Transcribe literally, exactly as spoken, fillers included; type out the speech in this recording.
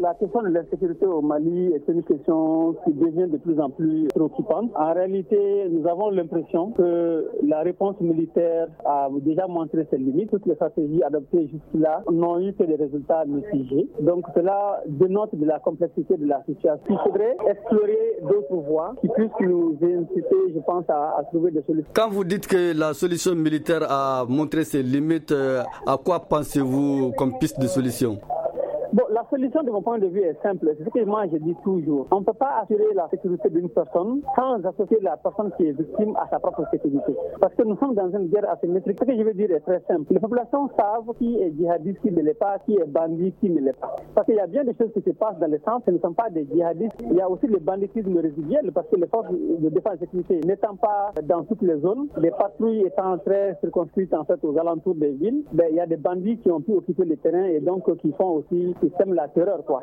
La question de l'insécurité au Mali est une question qui devient de plus en plus préoccupante. En réalité, nous avons l'impression que la réponse militaire a déjà montré ses limites. Toutes les stratégies adoptées jusque-là n'ont eu que des résultats mitigés. Donc cela dénote de la complexité de la situation. Il faudrait explorer d'autres voies qui puissent nous inciter, je pense, à, à trouver des solutions. Quand vous dites que la solution militaire a montré ses limites, à quoi pensez-vous comme piste de solution ? Bon, la solution de mon point de vue est simple. C'est ce que moi je dis toujours. On ne peut pas assurer la sécurité d'une personne sans associer la personne qui est victime à sa propre sécurité. Parce que nous sommes dans une guerre asymétrique. Ce que je veux dire est très simple. Les populations savent qui est djihadiste, qui ne l'est pas, qui est bandit, qui ne l'est pas. Parce qu'il y a bien des choses qui se passent dans le sens, ce ne sont pas des djihadistes. Il y a aussi le banditisme résiduel parce que les forces de défense et de sécurité n'étant pas dans toutes les zones, les patrouilles étant très circonscrites en fait aux alentours des villes, ben, il y a des bandits qui ont pu occuper le terrain et donc qui font aussi qui sèment la terreur, quoi.